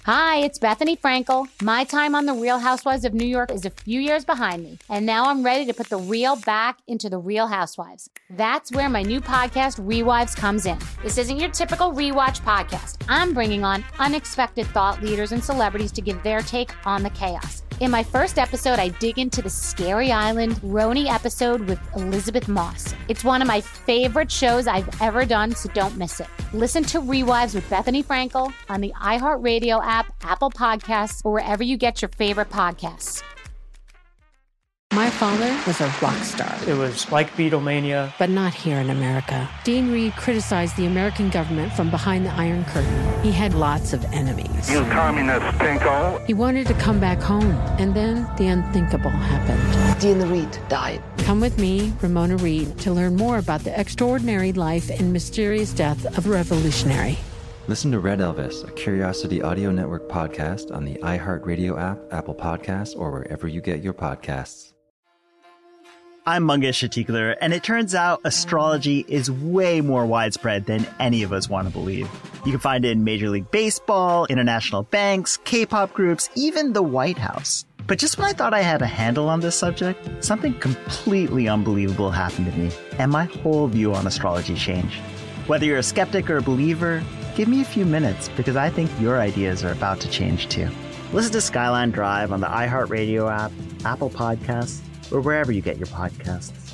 Hi, it's Bethany Frankel. My time on The Real Housewives of New York is a few years behind me, and now I'm ready to put the real back into The Real Housewives. That's where my new podcast, Rewives, comes in. This isn't your typical rewatch podcast. I'm bringing on unexpected thought leaders and celebrities to give their take on the chaos. In my first episode, I dig into the Scary Island Roni episode with Elizabeth Moss. It's one of my favorite shows I've ever done, so don't miss it. Listen to Rewives with Bethany Frankel on the iHeartRadio app, Apple Podcasts, or wherever you get your favorite podcasts. My father was a rock star. It was like Beatlemania. But not here in America. Dean Reed criticized the American government from behind the Iron Curtain. He had lots of enemies. You communist pinko. He wanted to come back home, and then the unthinkable happened. Dean Reed died. Come with me, Ramona Reed, to learn more about the extraordinary life and mysterious death of a revolutionary. Listen to Red Elvis, a Curiosity Audio Network podcast on the iHeartRadio app, Apple Podcasts, or wherever you get your podcasts. I'm Mangesh Chatikler, and it turns out astrology is way more widespread than any of us want to believe. You can find it in Major League Baseball, international banks, K-pop groups, even the White House. But just when I thought I had a handle on this subject, something completely unbelievable happened to me, and my whole view on astrology changed. Whether you're a skeptic or a believer, give me a few minutes, because I think your ideas are about to change too. Listen to Skyline Drive on the iHeartRadio app, Apple Podcasts, or wherever you get your podcasts.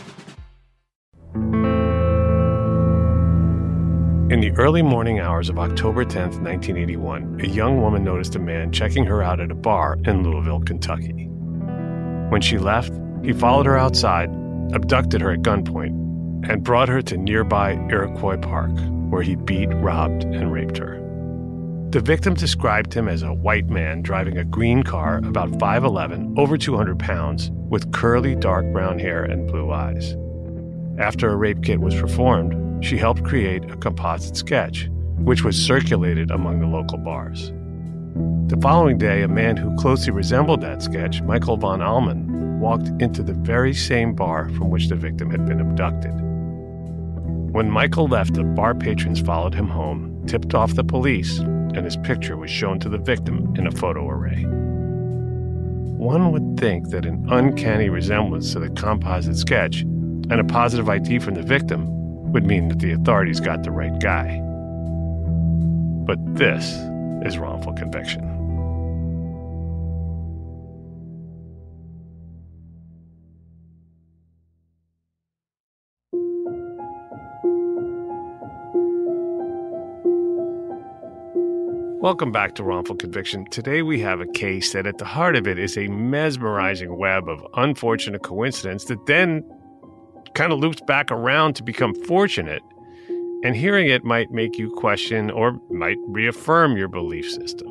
In the early morning hours of October 10th, 1981, a young woman noticed a man checking her out at a bar in Louisville, Kentucky. When she left, he followed her outside, abducted her at gunpoint, and brought her to nearby Iroquois Park, where he beat, robbed, and raped her. The victim described him as a white man driving a green car, about 5'11", over 200 pounds, with curly dark brown hair and blue eyes. After a rape kit was performed, she helped create a composite sketch, which was circulated among the local bars. The following day, a man who closely resembled that sketch, Michael von Allman, walked into the very same bar from which the victim had been abducted. When Michael left, the bar patrons followed him home, tipped off the police, and his picture was shown to the victim in a photo array. One would think that an uncanny resemblance to the composite sketch and a positive ID from the victim would mean that the authorities got the right guy. But this is wrongful conviction. Welcome back to Wrongful Conviction. Today we have a case that at the heart of it is a mesmerizing web of unfortunate coincidence that then kind of loops back around to become fortunate. And hearing it might make you question or might reaffirm your belief system.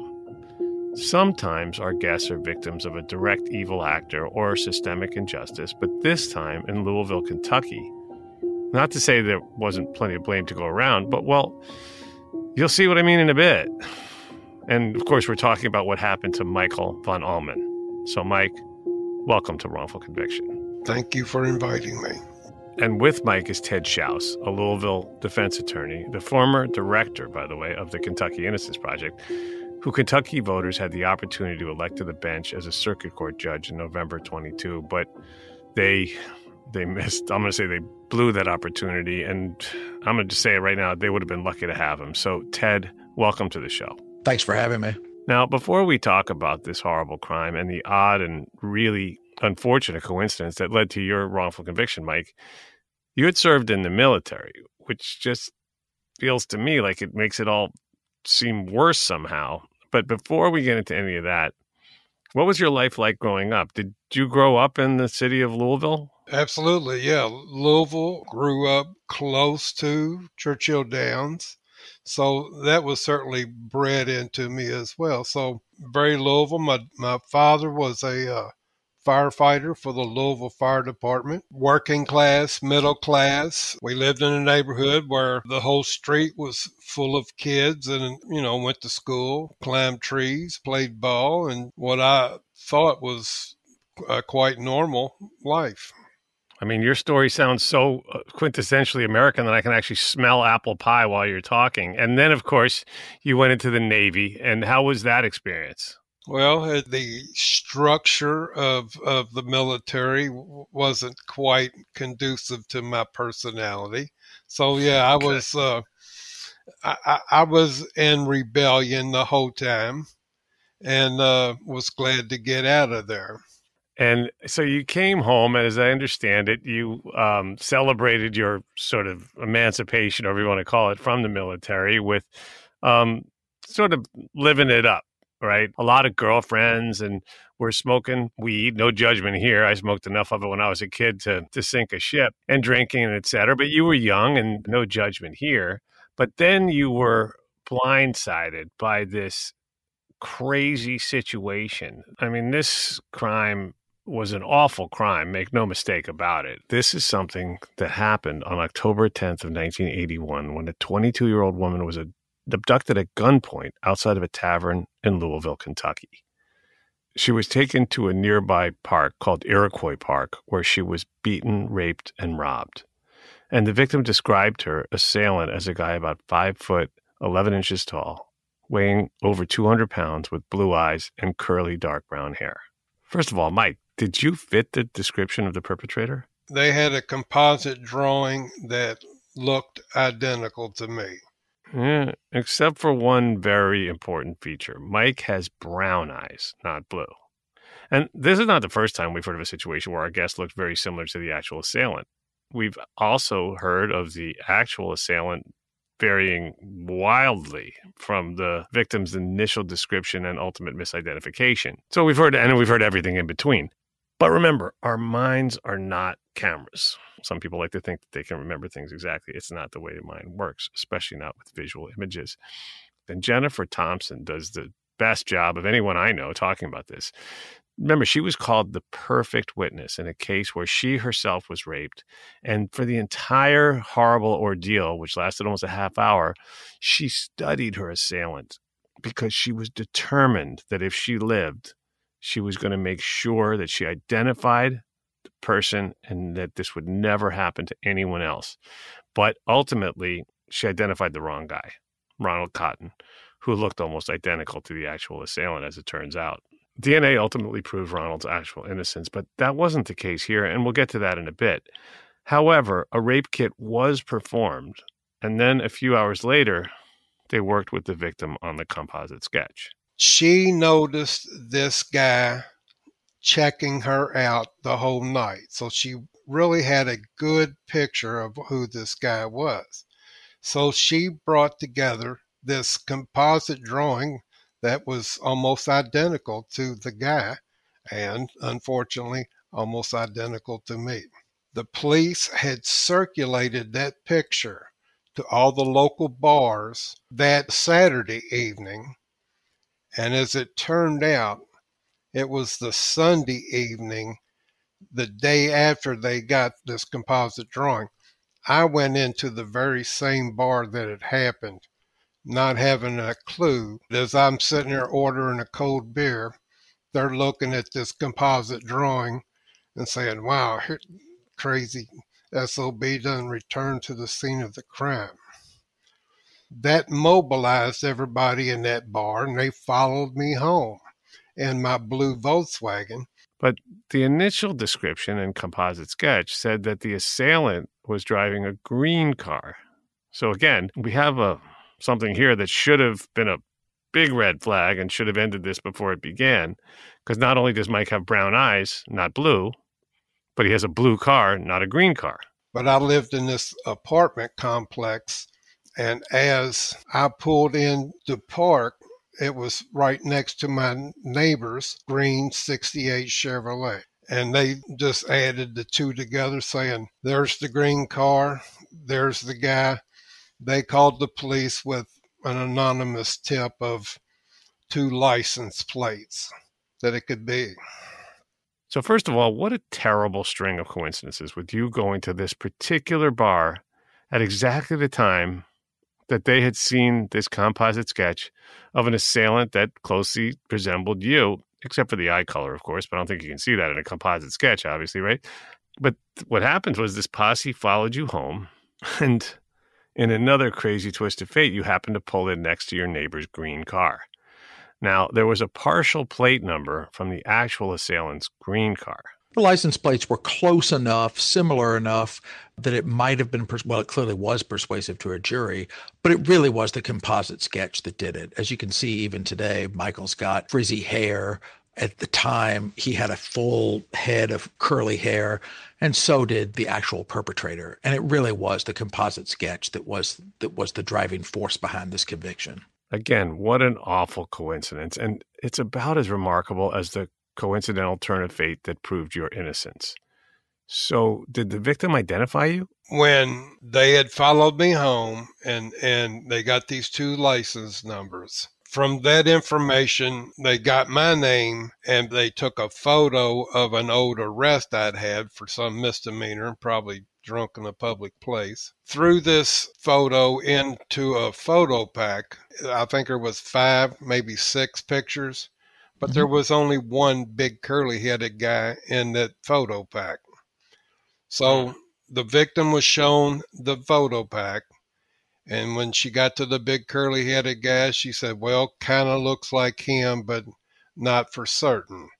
Sometimes our guests are victims of a direct evil actor or systemic injustice, but this time in Louisville, Kentucky, not to say there wasn't plenty of blame to go around, but well, you'll see what I mean in a bit. And, of course, we're talking about what happened to Michael von Allman. So, Mike, welcome to Wrongful Conviction. Thank you for inviting me. And with Mike is Ted Schaus, a Louisville defense attorney, the former director, by the way, of the Kentucky Innocence Project, who Kentucky voters had the opportunity to elect to the bench as a circuit court judge in November 22. But they missed. I'm going to say they blew that opportunity. And I'm going to just say it right now, they would have been lucky to have him. So, Ted, welcome to the show. Thanks for having me. Now, before we talk about this horrible crime and the odd and really unfortunate coincidence that led to your wrongful conviction, Mike, you had served in the military, which just feels to me like it makes it all seem worse somehow. But before we get into any of that, what was your life like growing up? Did you grow up in the city of Louisville? Absolutely, yeah. Louisville, grew up close to Churchill Downs. So that was certainly bred into me as well. So very Louisville. My father was a firefighter for the Louisville Fire Department. Working class, middle class. We lived in a neighborhood where the whole street was full of kids and, went to school, climbed trees, played ball, and what I thought was a quite normal life. I mean, your story sounds so quintessentially American that I can actually smell apple pie while you're talking. And then, of course, you went into the Navy. And how was that experience? Well, the structure of the military wasn't quite conducive to my personality. So, yeah, I was in rebellion the whole time and was glad to get out of there. And so you came home, and as I understand it, you celebrated your sort of emancipation, or whatever you want to call it, from the military with sort of living it up, right? A lot of girlfriends, and we're smoking weed. No judgment here. I smoked enough of it when I was a kid to sink a ship, and drinking, and et cetera. But you were young, and no judgment here. But then you were blindsided by this crazy situation. I mean, this crime was an awful crime. Make no mistake about it. This is something that happened on October 10th of 1981 when a 22-year-old woman was abducted at gunpoint outside of a tavern in Louisville, Kentucky. She was taken to a nearby park called Iroquois Park, where she was beaten, raped, and robbed. And the victim described her assailant as a guy about 5 foot, 11 inches tall, weighing over 200 pounds with blue eyes and curly dark brown hair. First of all, Mike, did you fit the description of the perpetrator? They had a composite drawing that looked identical to me. Yeah, except for one very important feature. Mike has brown eyes, not blue. And this is not the first time we've heard of a situation where our guest looked very similar to the actual assailant. We've also heard of the actual assailant varying wildly from the victim's initial description and ultimate misidentification. So we've heard everything in between. But remember, our minds are not cameras. Some people like to think that they can remember things exactly. It's not the way the mind works, especially not with visual images. And Jennifer Thompson does the best job of anyone I know talking about this. Remember, she was called the perfect witness in a case where she herself was raped. And for the entire horrible ordeal, which lasted almost a half hour, she studied her assailant because she was determined that if she lived, she was going to make sure that she identified the person and that this would never happen to anyone else. But ultimately, she identified the wrong guy, Ronald Cotton, who looked almost identical to the actual assailant, as it turns out. DNA ultimately proved Ronald's actual innocence, but that wasn't the case here, and we'll get to that in a bit. However, a rape kit was performed, and then a few hours later, they worked with the victim on the composite sketch. She noticed this guy checking her out the whole night, so she really had a good picture of who this guy was. So she brought together this composite drawing that was almost identical to the guy and, unfortunately, almost identical to me. The police had circulated that picture to all the local bars that Saturday evening, and as it turned out, it was the Sunday evening, the day after they got this composite drawing. I went into the very same bar that it happened, not having a clue. As I'm sitting there ordering a cold beer, they're looking at this composite drawing and saying, wow, crazy SOB done returned to the scene of the crime. That mobilized everybody in that bar, and they followed me home in my blue Volkswagen. But the initial description and composite sketch said that the assailant was driving a green car. So again, we have something here that should have been a big red flag and should have ended this before it began, because not only does Mike have brown eyes, not blue, but he has a blue car, not a green car. But I lived in this apartment complex, and as I pulled in to park, it was right next to my neighbor's green 68 Chevrolet. And they just added the two together, saying, there's the green car, there's the guy. They called the police with an anonymous tip of 2 license plates that it could be. So first of all, what a terrible string of coincidences with you going to this particular bar at exactly the time that they had seen this composite sketch of an assailant that closely resembled you, except for the eye color, of course, but I don't think you can see that in a composite sketch, obviously, right? But what happened was this posse followed you home, and in another crazy twist of fate, you happened to pull in next to your neighbor's green car. Now, there was a partial plate number from the actual assailant's green car. The license plates were close enough, similar enough, that it might have been, it clearly was persuasive to a jury, but it really was the composite sketch that did it. As you can see, even today, Michael's got frizzy hair. At the time, he had a full head of curly hair, and so did the actual perpetrator. And it really was the composite sketch that was the driving force behind this conviction. Again, what an awful coincidence. And it's about as remarkable as the coincidental turn of fate that proved your innocence. So did the victim identify you? When they had followed me home and they got these 2 license numbers, from that information, they got my name and they took a photo of an old arrest I'd had for some misdemeanor, probably drunk in a public place. Threw this photo into a photo pack. I think there was 5, maybe 6 pictures, but there was only one big curly-headed guy in that photo pack. So the victim was shown the photo pack, and when she got to the big curly-headed guy, she said, well, kind of looks like him, but not for certain.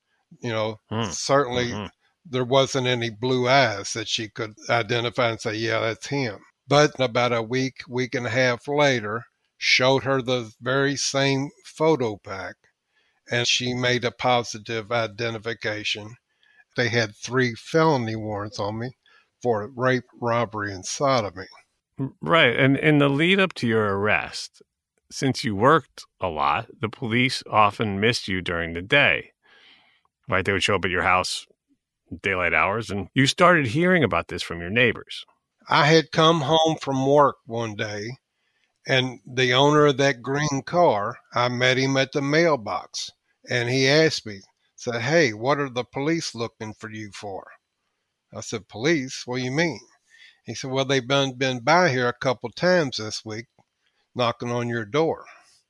Certainly there wasn't any blue eyes that she could identify and say, yeah, that's him. But about a week and a half later, showed her the very same photo pack, and she made a positive identification. They had 3 felony warrants on me for rape, robbery, and sodomy. Right. And in the lead up to your arrest, since you worked a lot, the police often missed you during the day. Right? They would show up at your house daylight hours, and you started hearing about this from your neighbors. I had come home from work one day, and the owner of that green car, I met him at the mailbox, and he asked me, said, hey, what are the police looking for you for? I said, police? What do you mean? He said, well, they've been by here a couple times this week, knocking on your door.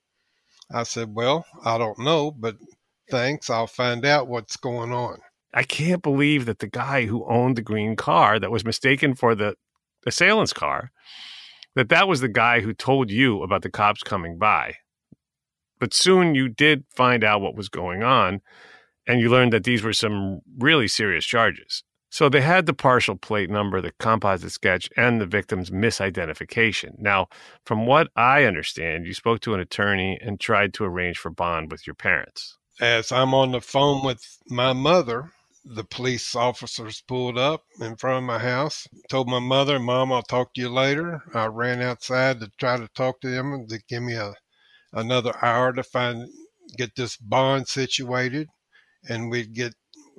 I said, well, I don't know, but thanks. I'll find out what's going on. I can't believe that the guy who owned the green car that was mistaken for the assailant's car, that was the guy who told you about the cops coming by. But soon you did find out what was going on, and you learned that these were some really serious charges. So they had the partial plate number, the composite sketch, and the victim's misidentification. Now, from what I understand, you spoke to an attorney and tried to arrange for bond with your parents. As I'm on the phone with my mother, the police officers pulled up in front of my house, told my mother, Mom, I'll talk to you later. I ran outside to try to talk to them to give me another hour to get this bond situated, and we'd get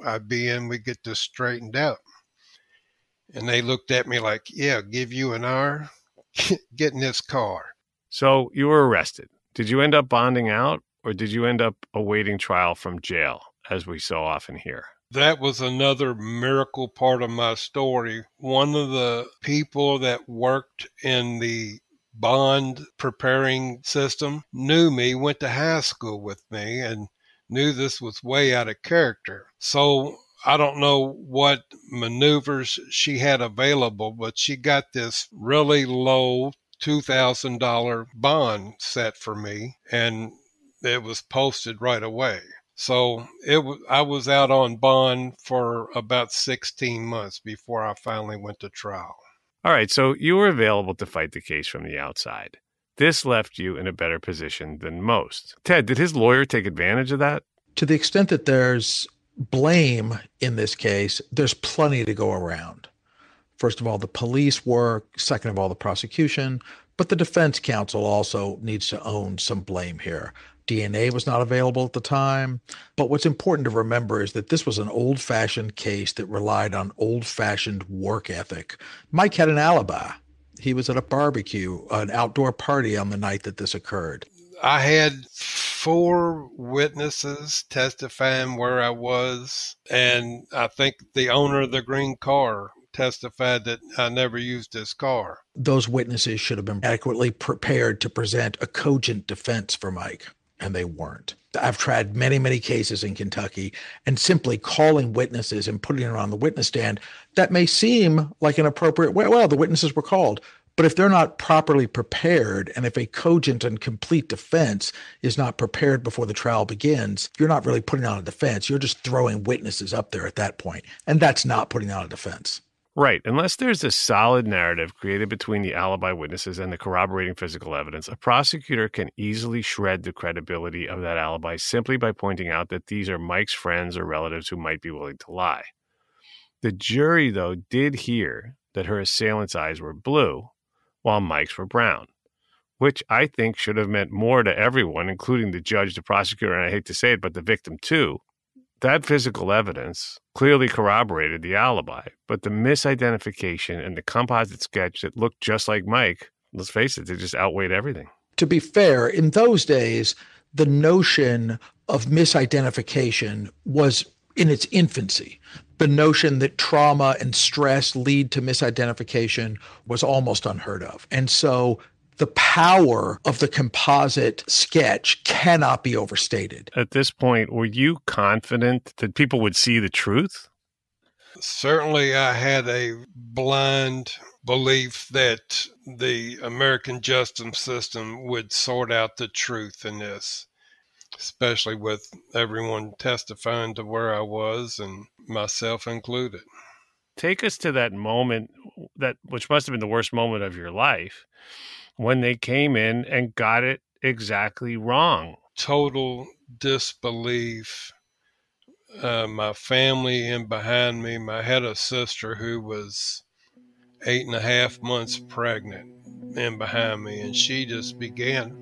this straightened out. And they looked at me like, yeah, give you an hour, get in this car. So you were arrested. Did you end up bonding out, or did you end up awaiting trial from jail, as we so often hear? That was another miracle part of my story. One of the people that worked in the bond preparing system knew me, went to high school with me, and knew this was way out of character. So I don't know what maneuvers she had available, but she got this really low $2,000 bond set for me, and it was posted right away. So I was out on bond for about 16 months before I finally went to trial. All right, so you were available to fight the case from the outside. This left you in a better position than most. Ted, did his lawyer take advantage of that? To the extent that there's blame in this case, there's plenty to go around. First of all, the police work. Second of all, the prosecution. But the defense counsel also needs to own some blame here. DNA was not available at the time. But what's important to remember is that this was an old-fashioned case that relied on old-fashioned work ethic. Mike had an alibi. He was at a barbecue, an outdoor party on the night that this occurred. I had 4 witnesses testifying where I was, and I think the owner of the green car testified that I never used his car. Those witnesses should have been adequately prepared to present a cogent defense for Mike, and they weren't. I've tried many, many cases in Kentucky, and simply calling witnesses and putting them on the witness stand, that may seem like an appropriate way. Well, the witnesses were called. But if they're not properly prepared, and if a cogent and complete defense is not prepared before the trial begins, you're not really putting on a defense. You're just throwing witnesses up there at that point. And that's not putting on a defense. Right. Unless there's a solid narrative created between the alibi witnesses and the corroborating physical evidence, a prosecutor can easily shred the credibility of that alibi simply by pointing out that these are Mike's friends or relatives who might be willing to lie. The jury, though, did hear that her assailant's eyes were blue while Mike's were brown, which I think should have meant more to everyone, including the judge, the prosecutor, and I hate to say it, but the victim too. That physical evidence clearly corroborated the alibi, but the misidentification and the composite sketch that looked just like Mike, let's face it, they just outweighed everything. To be fair, in those days, the notion of misidentification was in its infancy. The notion that trauma and stress lead to misidentification was almost unheard of. And so the power of the composite sketch cannot be overstated. At this point, were you confident that people would see the truth? Certainly, I had a blind belief that the American justice system would sort out the truth in this, especially with everyone testifying to where I was, and myself included. Take us to that moment, which must have been the worst moment of your life, when they came in and got it exactly wrong. Total disbelief. My family in behind me, I had a sister who was 8.5 months pregnant in behind me, and she just began.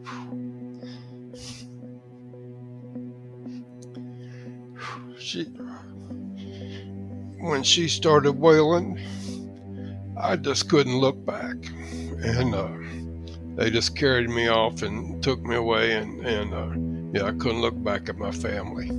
When she started wailing, I just couldn't look back. And they just carried me off and took me away, and I couldn't look back at my family.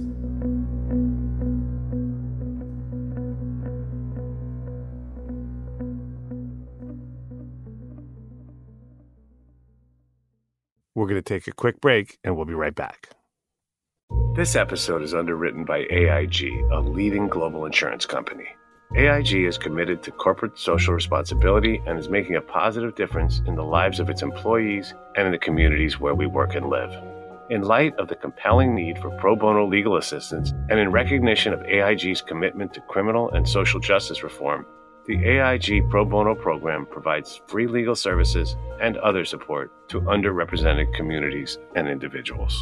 We're going to take a quick break, and we'll be right back. This episode is underwritten by AIG, a leading global insurance company. AIG is committed to corporate social responsibility and is making a positive difference in the lives of its employees and in the communities where we work and live. In light of the compelling need for pro bono legal assistance and in recognition of AIG's commitment to criminal and social justice reform, the AIG Pro Bono program provides free legal services and other support to underrepresented communities and individuals.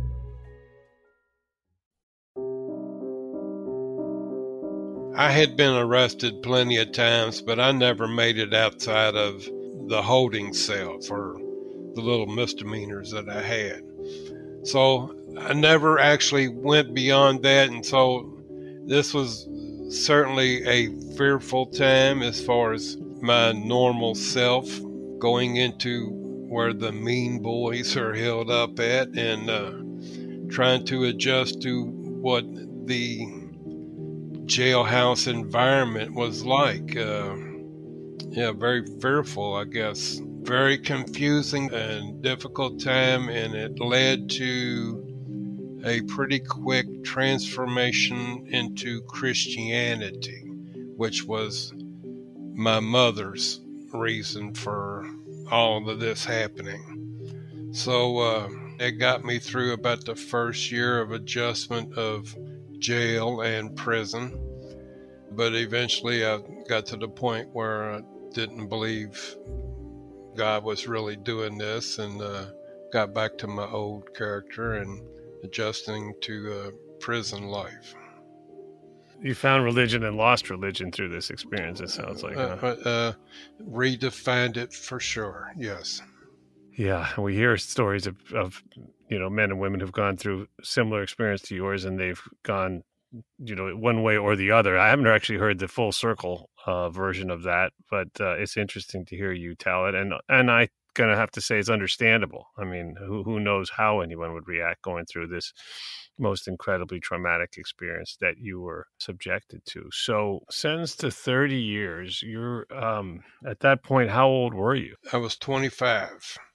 I had been arrested plenty of times, but I never made it outside of the holding cell for the little misdemeanors that I had. So I never actually went beyond that, and so this was certainly a fearful time as far as my normal self going into where the mean boys are held up at, and trying to adjust to what the jailhouse environment was like. Very fearful, I guess. Very confusing and difficult time, and it led to a pretty quick transformation into Christianity, which was my mother's reason for all of this happening. So it got me through about the first year of adjustment of jail and prison, but eventually I got to the point where I didn't believe God was really doing this, and got back to my old character and adjusting to prison life. You found religion and lost religion through this experience, it sounds like. Redefined it for sure, yes. Yeah, we hear stories of men and women who've gone through similar experience to yours, and they've gone, one way or the other. I haven't actually heard the full circle version of that, but it's interesting to hear you tell it. And I gonna have to say it's understandable. I mean, who knows how anyone would react going through this most incredibly traumatic experience that you were subjected to. So sentenced to 30 years, you're at that point, how old were you? I was 25.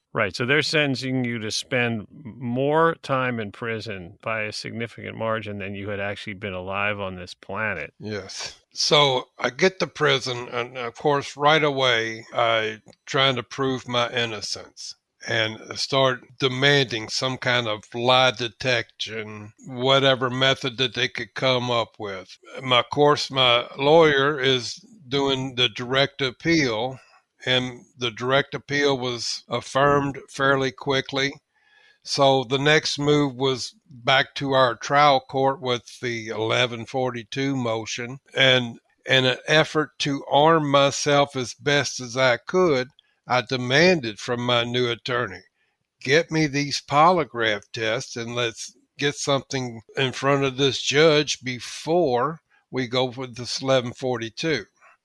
Right. So they're sentencing you to spend more time in prison by a significant margin than you had actually been alive on this planet. Yes. So I get to prison, and of course, right away, I trying to prove my innocence and start demanding some kind of lie detection, whatever method that they could come up with. Of course, my lawyer is doing the direct appeal, and the direct appeal was affirmed fairly quickly. So the next move was back to our trial court with the 1142 motion. And in an effort to arm myself as best as I could, I demanded from my new attorney, get me these polygraph tests and let's get something in front of this judge before we go with this 1142.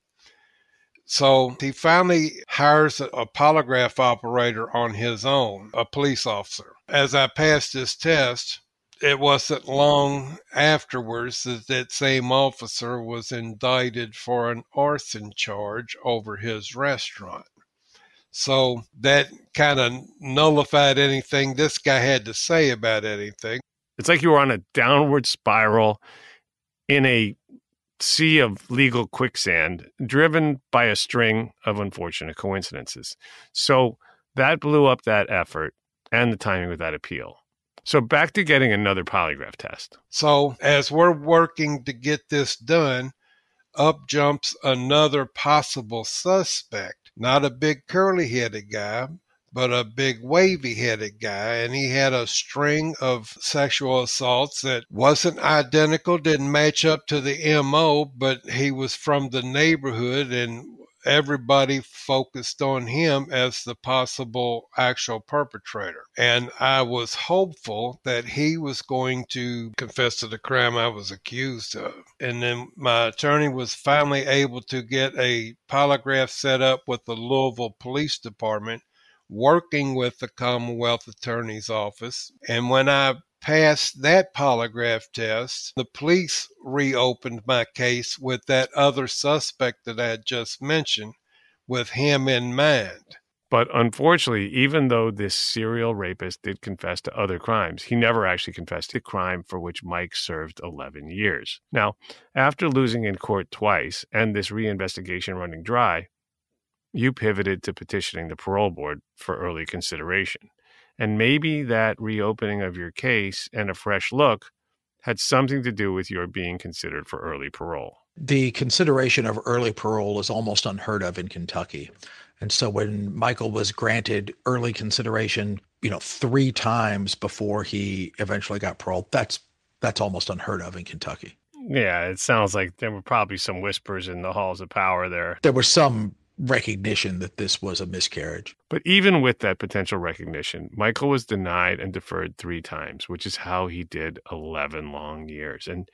So he finally hires a polygraph operator on his own, a police officer. As I passed this test, it wasn't long afterwards that that same officer was indicted for an arson charge over his restaurant. So that kind of nullified anything this guy had to say about anything. It's like you were on a downward spiral in a sea of legal quicksand, driven by a string of unfortunate coincidences. So that blew up that effort and the timing of that appeal. So back to getting another polygraph test. So as we're working to get this done, up jumps another possible suspect, not a big curly-headed guy, but a big wavy-headed guy, and he had a string of sexual assaults that wasn't identical, didn't match up to the MO, but he was from the neighborhood, and everybody focused on him as the possible actual perpetrator. And I was hopeful that he was going to confess to the crime I was accused of. And then my attorney was finally able to get a polygraph set up with the Louisville Police Department, working with the Commonwealth Attorney's Office. And when I passed that polygraph test, the police reopened my case with that other suspect that I had just mentioned, with him in mind. But unfortunately, even though this serial rapist did confess to other crimes, he never actually confessed to the crime for which Mike served 11 years. Now, after losing in court twice and this reinvestigation running dry, you pivoted to petitioning the parole board for early consideration. And maybe that reopening of your case and a fresh look had something to do with your being considered for early parole. The consideration of early parole is almost unheard of in Kentucky. And so when Michael was granted early consideration, 3 times before he eventually got parole, that's almost unheard of in Kentucky. Yeah, it sounds like there were probably some whispers in the halls of power there. There was some recognition that this was a miscarriage. But even with that potential recognition, Michael was denied and deferred 3 times, which is how he did 11 long years. And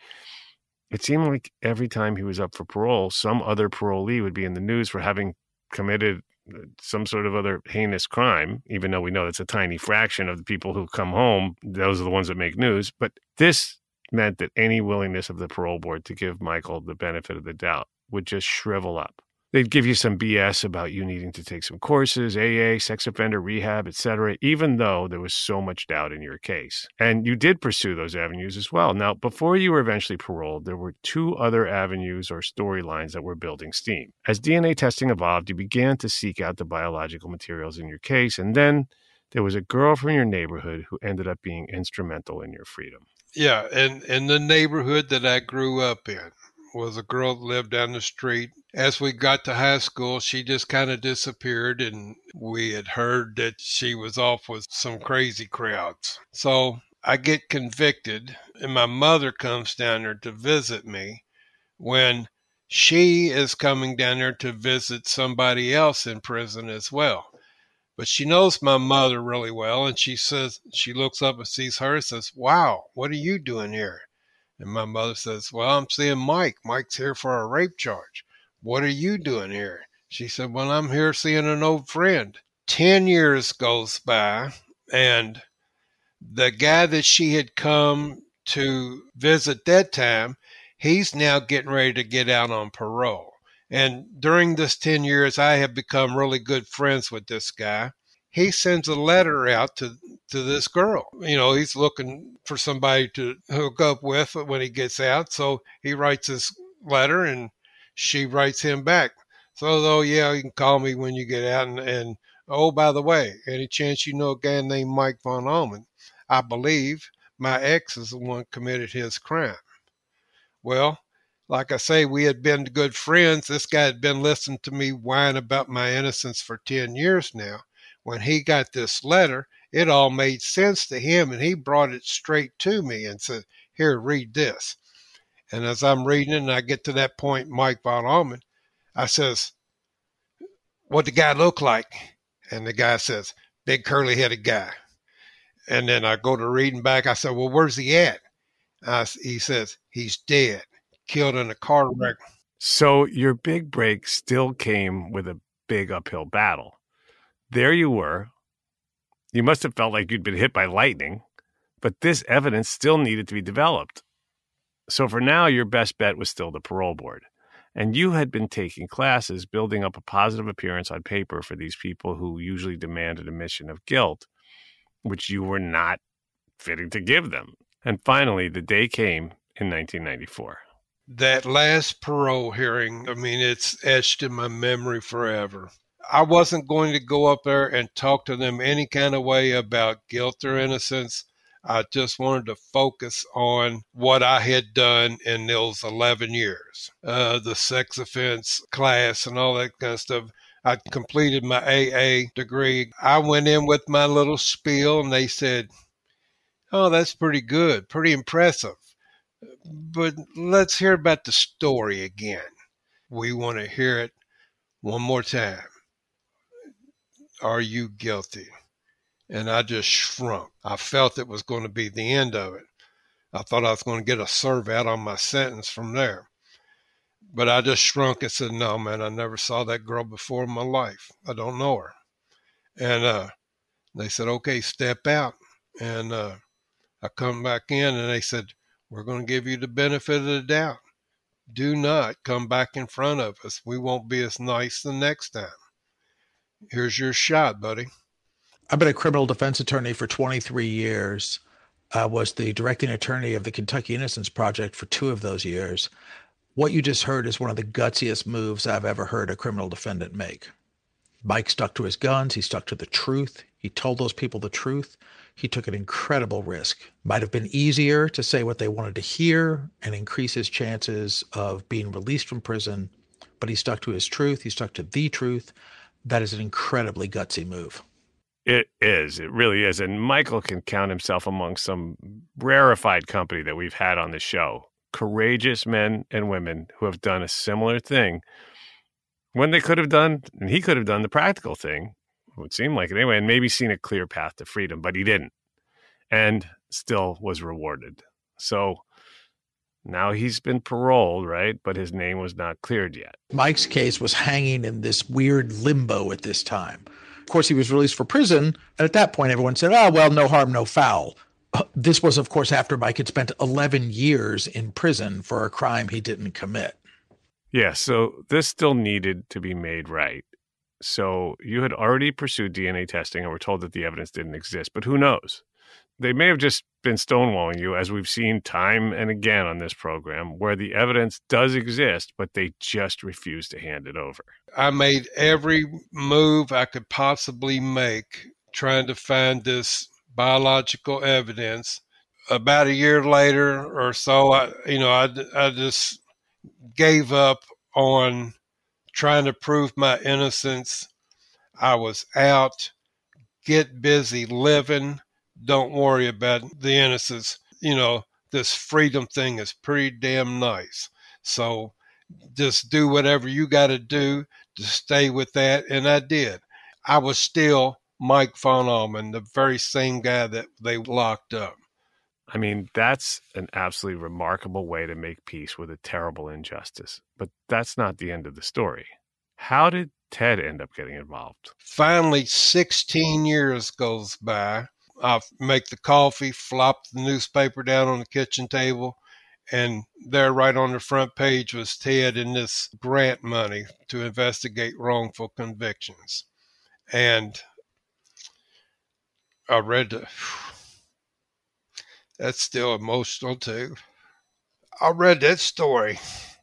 it seemed like every time he was up for parole, some other parolee would be in the news for having committed some sort of other heinous crime, even though we know it's a tiny fraction of the people who come home. Those are the ones that make news. But this meant that any willingness of the parole board to give Michael the benefit of the doubt would just shrivel up. They'd give you some BS about you needing to take some courses, AA, sex offender rehab, etc., even though there was so much doubt in your case. And you did pursue those avenues as well. Now, before you were eventually paroled, there were 2 other avenues or storylines that were building steam. As DNA testing evolved, you began to seek out the biological materials in your case, and then there was a girl from your neighborhood who ended up being instrumental in your freedom. Yeah, and in the neighborhood that I grew up in was a girl that lived down the street. As we got to high school, she just kind of disappeared, and we had heard that she was off with some crazy crowds. So I get convicted, and my mother comes down there to visit me when she is coming down there to visit somebody else in prison as well. But she knows my mother really well, and she says, she looks up and sees her and says, "Wow, what are you doing here?" And my mother says, "Well, I'm seeing Mike. Mike's here for a rape charge." "What are you doing here?" She said, "Well, I'm here seeing an old friend." 10 years goes by, and the guy that she had come to visit that time, he's now getting ready to get out on parole. And during this 10 years, I have become really good friends with this guy. he sends a letter out to this girl. He's looking for somebody to hook up with when he gets out. So he writes this letter and she writes him back. So, yeah, you can call me when you get out. And oh, by the way, any chance you know a guy named Mike Von Allman? I believe my ex is the one committed his crime. Well, like I say, we had been good friends. This guy had been listening to me whine about my innocence for 10 years now. When he got this letter, it all made sense to him, and he brought it straight to me and said, here, read this. And as I'm reading it, and I get to that point, Mike Von Allman, I says, what the guy look like? And the guy says, big curly-headed guy. And then I go to reading back. I said, well, where's he at? He says, he's dead, killed in a car wreck. So your big break still came with a big uphill battle. There you were. You must have felt like you'd been hit by lightning, but this evidence still needed to be developed. So for now, your best bet was still the parole board. And you had been taking classes, building up a positive appearance on paper for these people who usually demanded admission of guilt, which you were not fitting to give them. And finally, the day came in 1994. That last parole hearing, it's etched in my memory forever. I wasn't going to go up there and talk to them any kind of way about guilt or innocence. I just wanted to focus on what I had done in those 11 years, the sex offense class and all that kind of stuff. I completed my AA degree. I went in with my little spiel, and they said, oh, that's pretty good, pretty impressive. But let's hear about the story again. We want to hear it one more time. Are you guilty? And I just shrunk. I felt it was going to be the end of it. I thought I was going to get a serve out on my sentence from there. But I just shrunk and said, no, man, I never saw that girl before in my life. I don't know her. And they said, okay, step out. And I come back in, and they said, we're going to give you the benefit of the doubt. Do not come back in front of us. We won't be as nice the next time. Here's your shot, buddy. I've been a criminal defense attorney for 23 years. I was the directing attorney of the Kentucky Innocence Project for 2 of those years. What you just heard is one of the gutsiest moves I've ever heard a criminal defendant make. Mike stuck to his guns. He stuck to the truth. He told those people the truth. He took an incredible risk. Might have been easier to say what they wanted to hear and increase his chances of being released from prison, but he stuck to his truth. He stuck to the truth. That is an incredibly gutsy move. It is. It really is. And Michael can count himself among some rarefied company that we've had on the show. Courageous men and women who have done a similar thing when they could have done, and he could have done the practical thing, it would seem like it anyway, and maybe seen a clear path to freedom, but he didn't, and still was rewarded. So now he's been paroled, right? But his name was not cleared yet. Mike's case was hanging in this weird limbo at this time. Of course, he was released for prison, and at that point, everyone said, oh, well, no harm, no foul. This was, of course, after Mike had spent 11 years in prison for a crime he didn't commit. Yeah, so this still needed to be made right. So you had already pursued DNA testing and were told that the evidence didn't exist, but who knows? They may have just been stonewalling you, as we've seen time and again on this program, where the evidence does exist, but they just refuse to hand it over. I made every move I could possibly make trying to find this biological evidence. About a year later or so, I just gave up on trying to prove my innocence. I was out, get busy living. Don't worry about the innocence. This freedom thing is pretty damn nice. So just do whatever you got to do to stay with that. And I did. I was still Mike Von Allman, the very same guy that they locked up. I mean, that's an absolutely remarkable way to make peace with a terrible injustice. But that's not the end of the story. How did Ted end up getting involved? Finally, 16 years goes by. I make the coffee, flop the newspaper down on the kitchen table, and there right on the front page was Ted and this grant money to investigate wrongful convictions. And I read that's still emotional too. I read that story,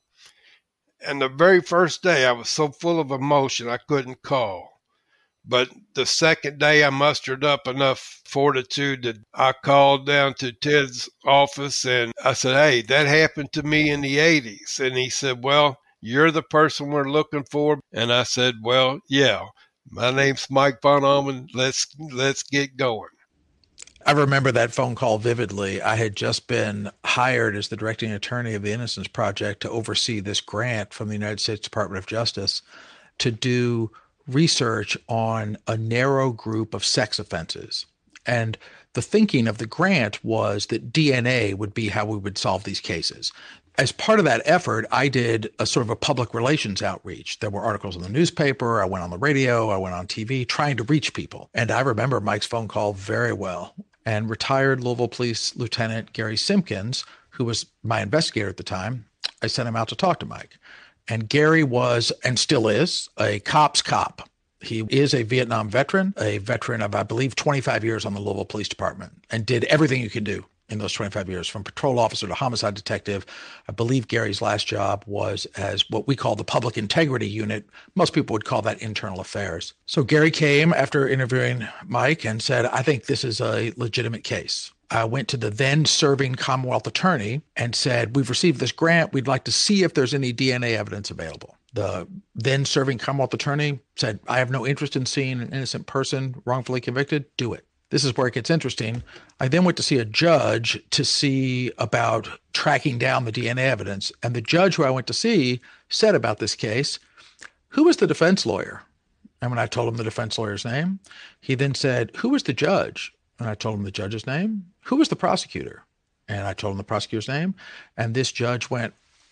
and the very first day I was so full of emotion I couldn't call. But the second day I mustered up enough fortitude that I called down to Ted's office and I said, hey, that happened to me in the 80s. And he said, well, you're the person we're looking for. And I said, well, yeah, my name's Mike Von Allmen. Let's get going. I remember that phone call vividly. I had just been hired as the directing attorney of the Innocence Project to oversee this grant from the United States Department of Justice to do research on a narrow group of sex offenses. And the thinking of the grant was that DNA would be how we would solve these cases. As part of that effort, I did a sort of a public relations outreach. There were articles in the newspaper. I went on the radio. I went on TV trying to reach people. And I remember Mike's phone call very well. And retired Louisville Police Lieutenant Gary Simpkins, who was my investigator at the time, I sent him out to talk to Mike. And Gary was, and still is, a cop's cop. He is a Vietnam veteran, a veteran of, I believe, 25 years on the Louisville Police Department, and did everything you can do in those 25 years, from patrol officer to homicide detective. I believe Gary's last job was as what we call the public integrity unit. Most people would call that internal affairs. So Gary came after interviewing Mike and said, I think this is a legitimate case. I went to the then serving Commonwealth attorney and said, we've received this grant. We'd like to see if there's any DNA evidence available. The then serving Commonwealth attorney said, I have no interest in seeing an innocent person wrongfully convicted. Do it. This is where it gets interesting. I then went to see a judge to see about tracking down the DNA evidence. And the judge who I went to see said about this case, who was the defense lawyer? And when I told him the defense lawyer's name, he then said, who was the judge? And I told him the judge's name. Who was the prosecutor? And I told him the prosecutor's name. And this judge went,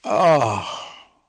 oh,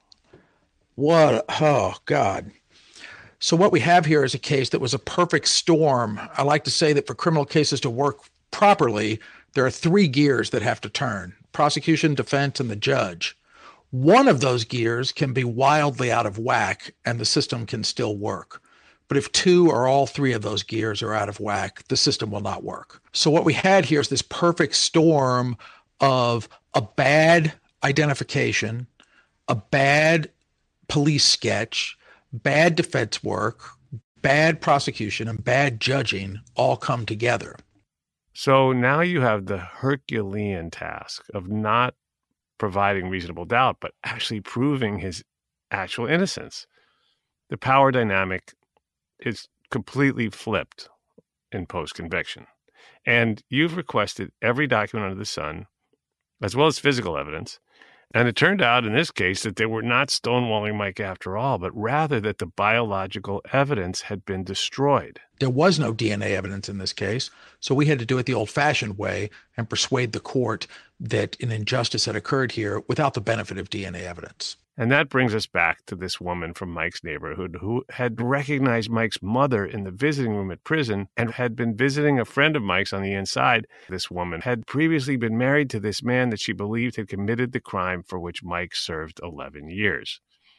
God. So what we have here is a case that was a perfect storm. I like to say that for criminal cases to work properly, there are three gears that have to turn: prosecution, defense, and the judge. One of those gears can be wildly out of whack and the system can still work. But if two or all three of those gears are out of whack, the system will not work. So what we had here is this perfect storm of a bad identification, a bad police sketch, bad defense work, bad prosecution, and bad judging all come together. So now you have the Herculean task of not providing reasonable doubt, but actually proving his actual innocence. The power dynamic is completely flipped in post-conviction. And you've requested every document under the sun, as well as physical evidence. And it turned out in this case that they were not stonewalling Mike after all, but rather that the biological evidence had been destroyed. There was no DNA evidence in this case, so we had to do it the old-fashioned way and persuade the court that an injustice had occurred here without the benefit of DNA evidence. And that brings us back to this woman from Mike's neighborhood who had recognized Mike's mother in the visiting room at prison and had been visiting a friend of Mike's on the inside. This woman had previously been married to this man that she believed had committed the crime for which Mike served 11 years.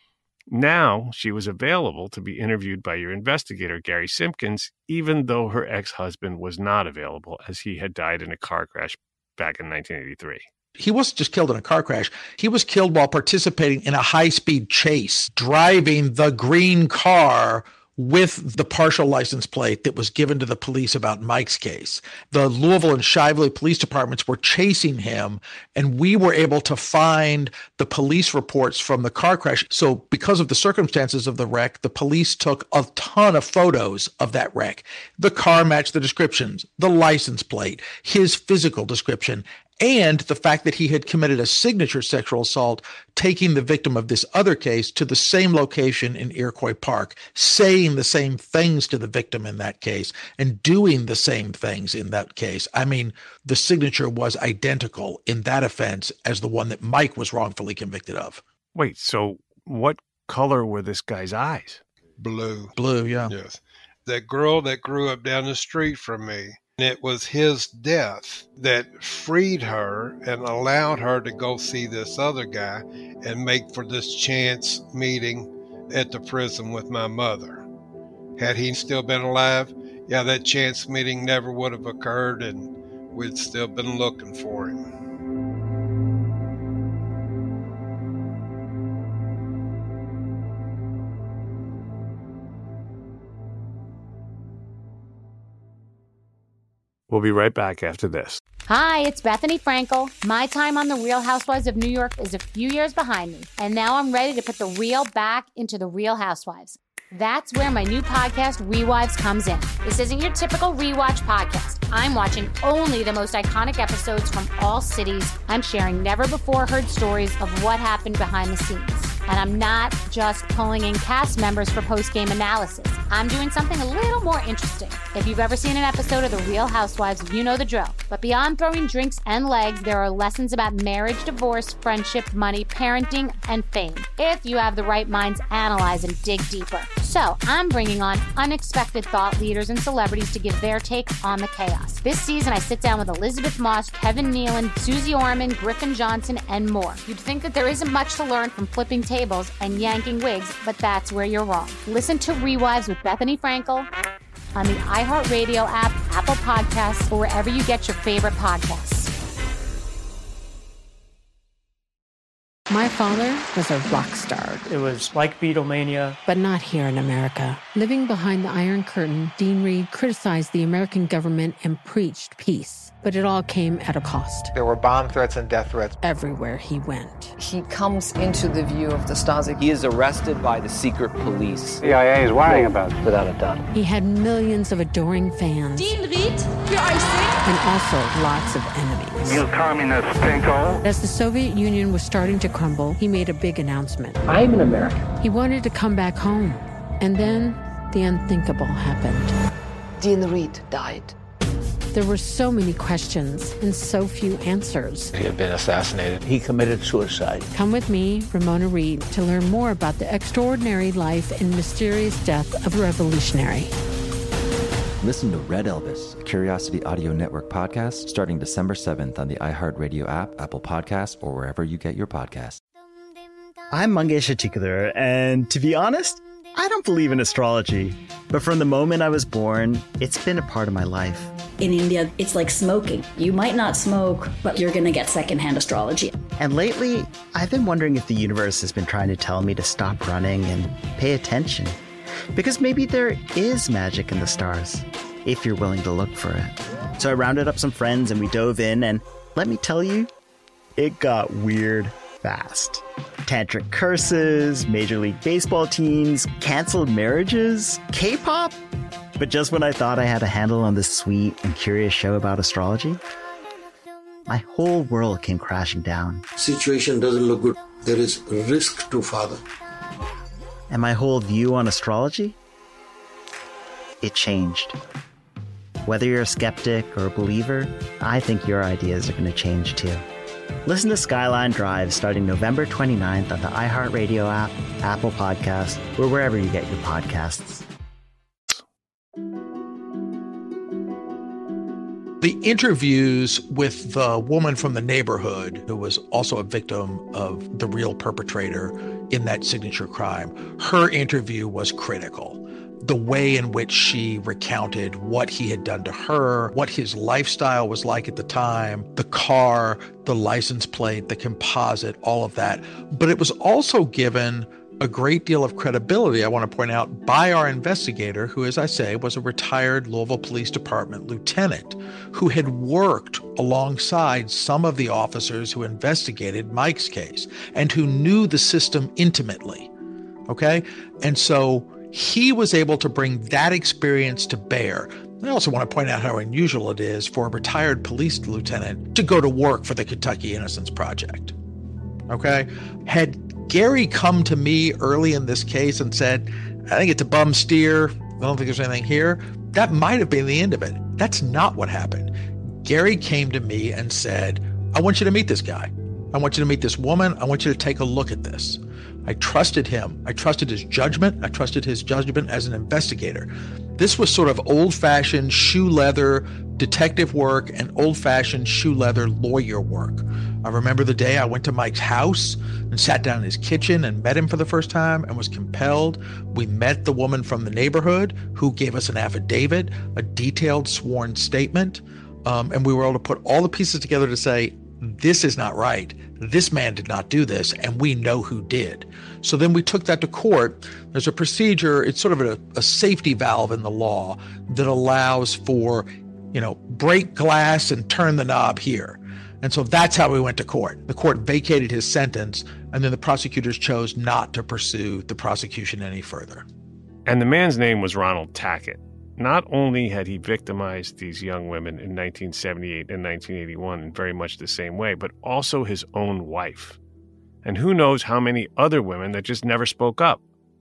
Now she was available to be interviewed by your investigator, Gary Simpkins, even though her ex-husband was not available as he had died in a car crash back in 1983. He wasn't just killed in a car crash. He was killed while participating in a high-speed chase, driving the green car with the partial license plate that was given to the police about Mike's case. The Louisville and Shively police departments were chasing him, and we were able to find the police reports from the car crash. So because of the circumstances of the wreck, the police took a ton of photos of that wreck. The car matched the descriptions, the license plate, his physical description, and the fact that he had committed a signature sexual assault, taking the victim of this other case to the same location in Iroquois Park, saying the same things to the victim in that case, and doing the same things in that case. I mean, the signature was identical in that offense as the one that Mike was wrongfully convicted of. Wait, so what color were this guy's eyes? Blue. Blue, yeah. Yes. That girl that grew up down the street from me, it was his death that freed her and allowed her to go see this other guy and make for this chance meeting at the prison with my mother. Had he still been alive, yeah, that chance meeting never would have occurred, and we'd still been looking for him. We'll be right back after this. Hi, it's Bethany Frankel. My time on The Real Housewives of New York is a few years behind me, and now I'm ready to put the real back into The Real Housewives. That's where my new podcast, Rewives, comes in. This isn't your typical rewatch podcast. I'm watching only the most iconic episodes from all cities. I'm sharing never-before-heard stories of what happened behind the scenes. And I'm not just pulling in cast members for post-game analysis. I'm doing something a little more interesting. If you've ever seen an episode of The Real Housewives, you know the drill. But beyond throwing drinks and legs, there are lessons about marriage, divorce, friendship, money, parenting, and fame. If you have the right minds, analyze and dig deeper. So I'm bringing on unexpected thought leaders and celebrities to give their take on the chaos. This season, I sit down with Elizabeth Moss, Kevin Nealon, Susie Orman, Griffin Johnson, and more. You'd think that there isn't much to learn from flipping tables and yanking wigs, but that's where you're wrong. Listen to Rewives with Bethany Frankel on the iHeartRadio app, Apple Podcasts, or wherever you get your favorite podcasts. My father was a rock star. It was like Beatlemania. But not here in America. Living behind the Iron Curtain, Dean Reed criticized the American government and preached peace. But it all came at a cost. There were bomb threats and death threats. Everywhere he went. He comes into the view of the Stasi. He is arrested by the secret police. CIA is worrying about it. Without a doubt. He had millions of adoring fans. Dean Reed, für euch singen. And also lots of enemies. You communist pinko. As the Soviet Union was starting to crumble, he made a big announcement. I'm an American. He wanted to come back home. And then the unthinkable happened. Dean Reed died. There were so many questions and so few answers. He had been assassinated. He committed suicide. Come with me, Ramona Reed, to learn more about the extraordinary life and mysterious death of a revolutionary. Listen to Red Elvis, a Curiosity Audio Network podcast, starting December 7th on the iHeartRadio app, Apple Podcasts, or wherever you get your podcasts. I'm Mangesh Hattikudur, and to be honest, I don't believe in astrology. But from the moment I was born, it's been a part of my life. In India, it's like smoking. You might not smoke, but you're going to get secondhand astrology. And lately, I've been wondering if the universe has been trying to tell me to stop running and pay attention. Because maybe there is magic in the stars, if you're willing to look for it. So I rounded up some friends and we dove in, and let me tell you, it got weird fast. Tantric curses, Major League Baseball teams, canceled marriages, K-pop. But just when I thought I had a handle on this sweet and curious show about astrology, my whole world came crashing down. Situation doesn't look good. There is risk to father. And my whole view on astrology? It changed. Whether you're a skeptic or a believer, I think your ideas are going to change too. Listen to Skyline Drive starting November 29th on the iHeartRadio app, Apple Podcasts, or wherever you get your podcasts. The interviews with the woman from the neighborhood who was also a victim of the real perpetrator in that signature crime, her interview was critical. The way in which she recounted what he had done to her, what his lifestyle was like at the time, the car, the license plate, the composite, all of that. But it was also given a great deal of credibility, I want to point out, by our investigator, who, as I say, was a retired Louisville Police Department lieutenant who had worked alongside some of the officers who investigated Mike's case and who knew the system intimately. Okay? And so he was able to bring that experience to bear. I also want to point out how unusual it is for a retired police lieutenant to go to work for the Kentucky Innocence Project. Okay? Had Gary come to me early in this case and said, I think it's a bum steer, I don't think there's anything here, that might have been the end of it. That's not what happened. Gary came to me and said, I want you to meet this guy. I want you to meet this woman. I want you to take a look at this. I trusted him. I trusted his judgment. I trusted his judgment as an investigator. This was sort of old-fashioned shoe leather detective work and old-fashioned shoe leather lawyer work. I remember the day I went to Mike's house and sat down in his kitchen and met him for the first time and was compelled. We met the woman from the neighborhood who gave us an affidavit, a detailed sworn statement, and we were able to put all the pieces together to say, this is not right. This man did not do this, and we know who did. So then we took that to court. There's a procedure. It's sort of a safety valve in the law that allows for, break glass and turn the knob here. And so that's how we went to court. The court vacated his sentence, and then the prosecutors chose not to pursue the prosecution any further. And the man's name was Ronald Tackett. Not only had he victimized these young women in 1978 and 1981 in very much the same way, but also his own wife. And who knows how many other women that just never spoke up.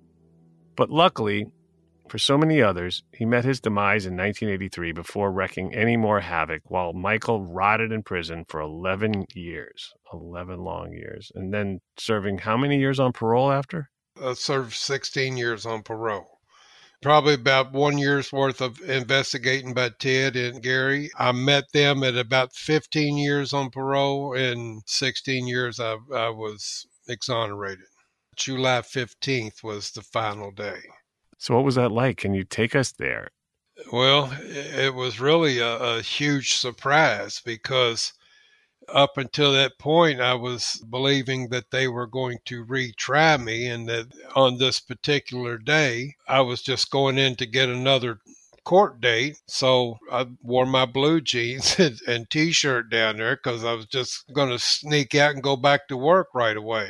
But luckily, for so many others, he met his demise in 1983 before wreaking any more havoc while Michael rotted in prison for 11 years. 11 long years. And then serving how many years on parole after? Served 16 years on parole. Probably about 1 year's worth of investigating by Ted and Gary. I met them at about 15 years on parole, and 16 years I was exonerated. July 15th was the final day. So what was that like? Can you take us there? Well, it was really a huge surprise because up until that point, I was believing that they were going to retry me, and that on this particular day, I was just going in to get another court date. So I wore my blue jeans and T-shirt down there because I was just going to sneak out and go back to work right away.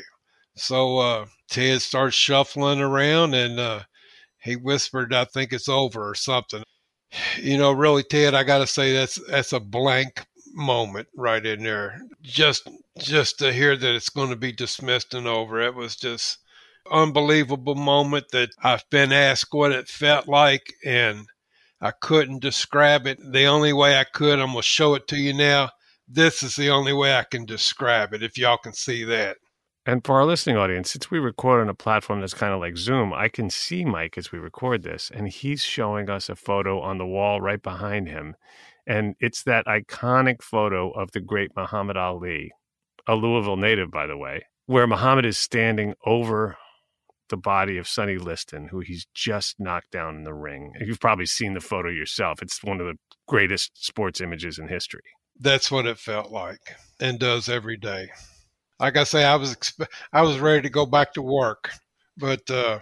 So Ted started shuffling around, and he whispered, "I think it's over," or something. Really, Ted, I got to say that's a blank moment right in there. Just to hear that it's going to be dismissed and over. It was just unbelievable moment that I've been asked what it felt like, and I couldn't describe it. The only way I could, I'm going to show it to you now. This is the only way I can describe it, if y'all can see that. And for our listening audience, since we record on a platform that's kind of like Zoom, I can see Mike as we record this, and he's showing us a photo on the wall right behind him. And it's that iconic photo of the great Muhammad Ali, a Louisville native, by the way, where Muhammad is standing over the body of Sonny Liston, who he's just knocked down in the ring. You've probably seen the photo yourself. It's one of the greatest sports images in history. That's what it felt like, and does every day. Like I say, I was ready to go back to work, but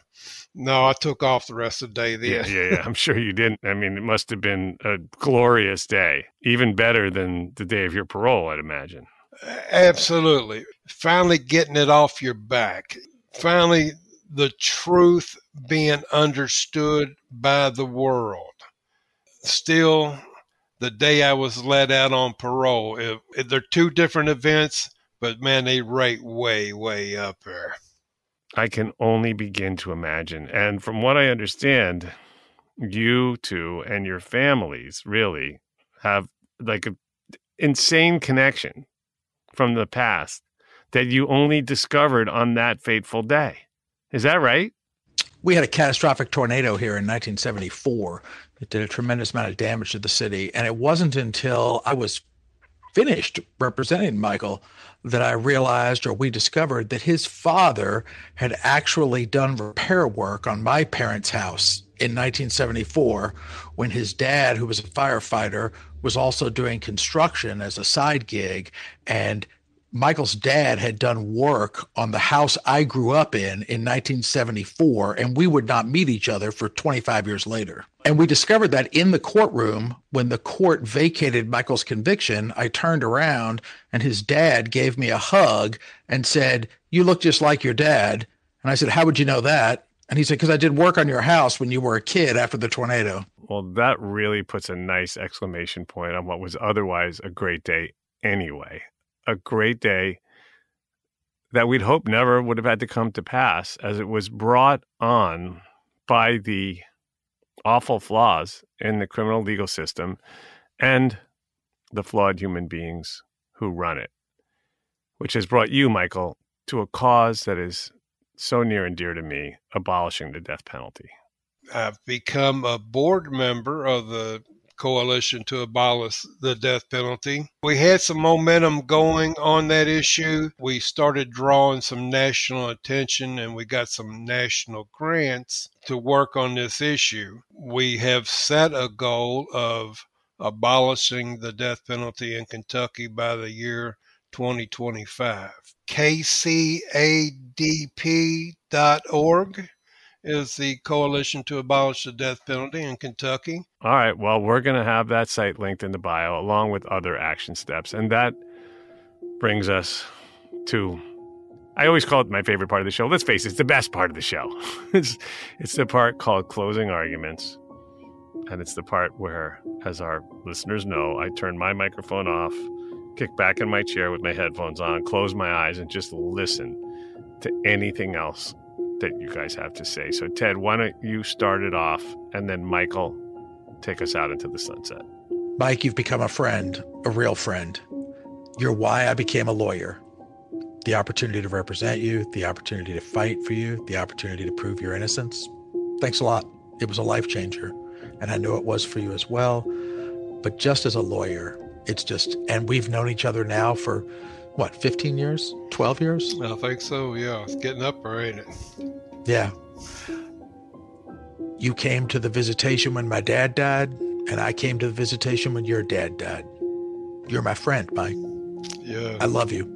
no, I took off the rest of the day then. Yeah. I'm sure you didn't. I mean, it must have been a glorious day, even better than the day of your parole, I'd imagine. Absolutely. Finally getting it off your back. Finally, the truth being understood by the world. Still, the day I was let out on parole, they're two different events, but man, they rate way, way up there. I can only begin to imagine. And from what I understand, you two and your families really have like an insane connection from the past that you only discovered on that fateful day. Is that right? We had a catastrophic tornado here in 1974. It did a tremendous amount of damage to the city. And it wasn't until I was finished representing Michael that I realized, or we discovered, that his father had actually done repair work on my parents' house in 1974 when his dad, who was a firefighter, was also doing construction as a side gig. And Michael's dad had done work on the house I grew up in 1974, and we would not meet each other for 25 years later. And we discovered that in the courtroom, when the court vacated Michael's conviction, I turned around and his dad gave me a hug and said, "You look just like your dad." And I said, "How would you know that?" And he said, "Because I did work on your house when you were a kid after the tornado." Well, that really puts a nice exclamation point on what was otherwise a great day anyway. A great day that we'd hope never would have had to come to pass, as it was brought on by the awful flaws in the criminal legal system and the flawed human beings who run it, which has brought you, Michael, to a cause that is so near and dear to me, abolishing the death penalty. I've become a board member of the Coalition to Abolish the Death Penalty. We had some momentum going on that issue. We started drawing some national attention, and we got some national grants to work on this issue. We have set a goal of abolishing the death penalty in Kentucky by the year 2025. KCADP.org is the Coalition to Abolish the Death Penalty in Kentucky. All right. Well, we're going to have that site linked in the bio along with other action steps. And that brings us to, I always call it my favorite part of the show. Let's face it, it's the best part of the show. It's the part called closing arguments. And it's the part where, as our listeners know, I turn my microphone off, kick back in my chair with my headphones on, close my eyes, and just listen to anything else that you guys have to say. So, Ted, why don't you start it off, and then Michael, take us out into the sunset. Mike, you've become a friend, a real friend. You're why I became a lawyer. The opportunity to represent you, the opportunity to fight for you, the opportunity to prove your innocence. Thanks a lot. It was a life changer, and I know it was for you as well. But just as a lawyer, it's just, and we've known each other now for, 15 years? 12 years? I think so, yeah. It's getting up there, ain't it? Yeah. You came to the visitation when my dad died, and I came to the visitation when your dad died. You're my friend, Mike. Yeah. I love you.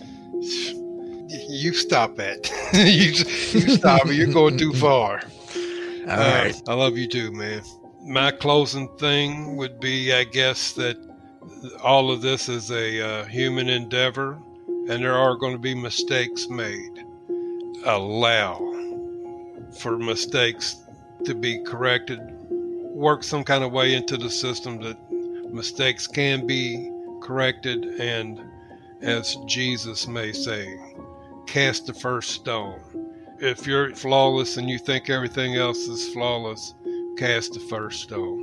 You stop that. you stop it. You're going too far. All right. I love you too, man. My closing thing would be, I guess, that all of this is a human endeavor, and there are going to be mistakes made. Allow for mistakes to be corrected. Work some kind of way into the system that mistakes can be corrected, and as Jesus may say, cast the first stone. If you're flawless and you think everything else is flawless, cast the first stone.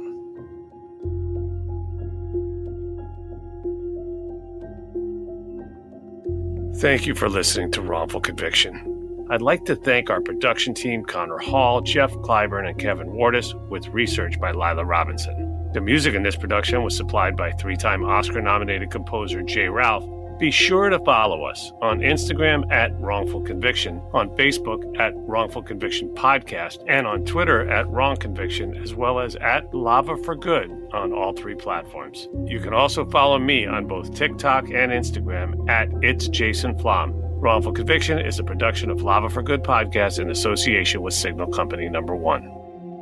Thank you for listening to Wrongful Conviction. I'd like to thank our production team, Connor Hall, Jeff Clyburn, and Kevin Wardis, with research by Lila Robinson. The music in this production was supplied by three-time Oscar-nominated composer Jay Ralph. Be sure to follow us on Instagram at Wrongful Conviction, on Facebook at Wrongful Conviction Podcast, and on Twitter at Wrong Conviction, as well as at Lava for Good on all three platforms. You can also follow me on both TikTok and Instagram at It's Jason Flom. Wrongful Conviction is a production of Lava for Good Podcast in association with Signal Company No. 1.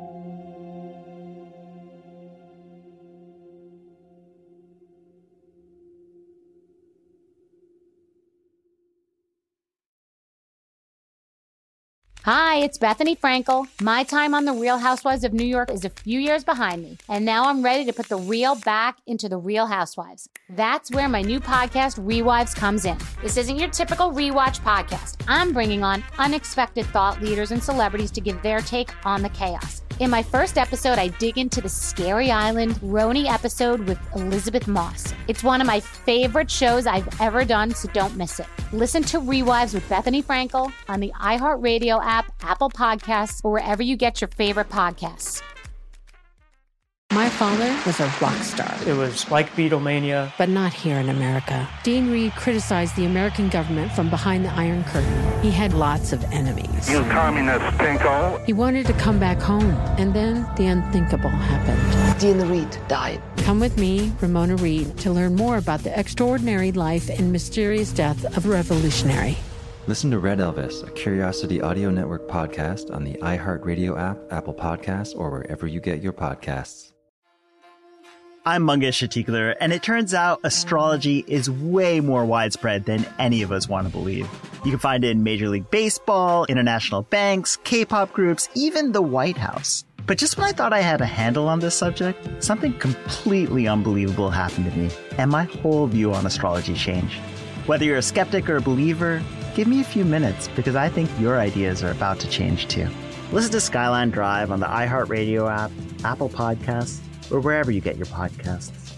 Hi, it's Bethany Frankel. My time on The Real Housewives of New York is a few years behind me, and now I'm ready to put the real back into The Real Housewives. That's where my new podcast, Rewives, comes in. This isn't your typical rewatch podcast. I'm bringing on unexpected thought leaders and celebrities to give their take on the chaos. In my first episode, I dig into the Scary Island Roni episode with Elizabeth Moss. It's one of my favorite shows I've ever done, so don't miss it. Listen to Rewives with Bethany Frankel on the iHeartRadio app, Apple Podcasts, or wherever you get your favorite podcasts. My father was a rock star. It was like Beatlemania. But not here in America. Dean Reed criticized the American government from behind the Iron Curtain. He had lots of enemies. You communist pinko. He wanted to come back home, and then the unthinkable happened. Dean Reed died. Come with me, Ramona Reed, to learn more about the extraordinary life and mysterious death of a revolutionary. Listen to Red Elvis, a Curiosity Audio Network podcast on the iHeartRadio app, Apple Podcasts, or wherever you get your podcasts. I'm Mangesh Shatikler, and it turns out astrology is way more widespread than any of us want to believe. You can find it in Major League Baseball, international banks, K-pop groups, even the White House. But just when I thought I had a handle on this subject, something completely unbelievable happened to me, and my whole view on astrology changed. Whether you're a skeptic or a believer, give me a few minutes, because I think your ideas are about to change too. Listen to Skyline Drive on the iHeartRadio app, Apple Podcasts, or wherever you get your podcasts.